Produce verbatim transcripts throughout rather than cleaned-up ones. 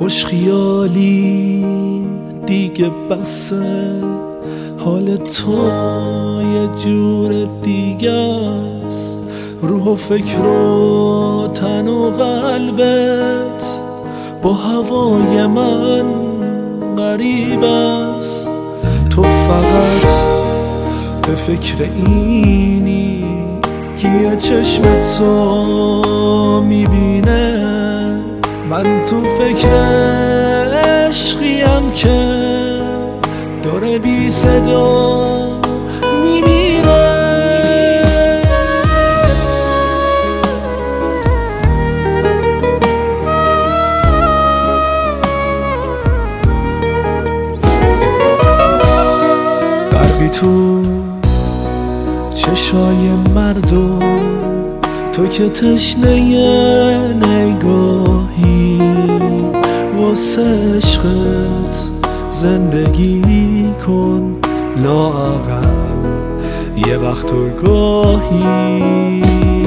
خوش خیالی دیگه بسه، حال تو یه جور دیگه است، روح و فکر و تن و قلبت با هوای من غریب است. تو فقط به فکر اینی که یه چشم تو میبینه، من تو فکر عشقیم که داره بی صدا میمیره. غرقی تو چشای مردم، تو که تشنه نگاهی، واسه عشقت زندگی کن لااقل یه وقت و گاهی.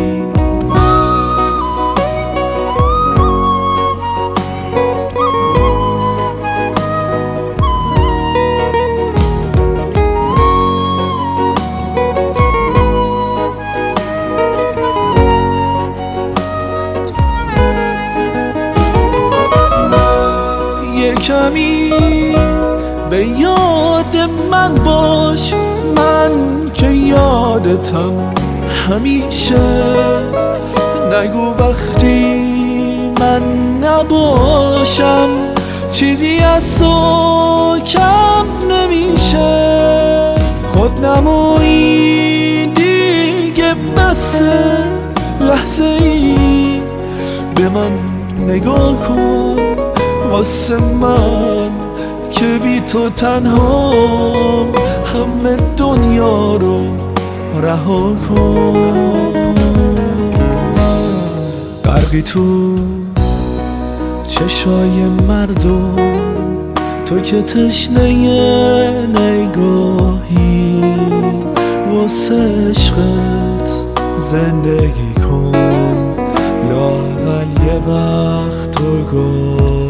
یه کمی به یاد من باش، من که یادتم همیشه. نگو وقتی من نباشم چیزی از تو کم نمیشه. خودنمایی دیگه بسه، لحظه ای به من نگاه کن، واسه من که بی تو تنهام، همه دنیا رو رها کن. غرقی تو چشای مردم، تو که تشنه نگاهی، واسه عشقت زندگی کن لااقل یه وقت و گاهی.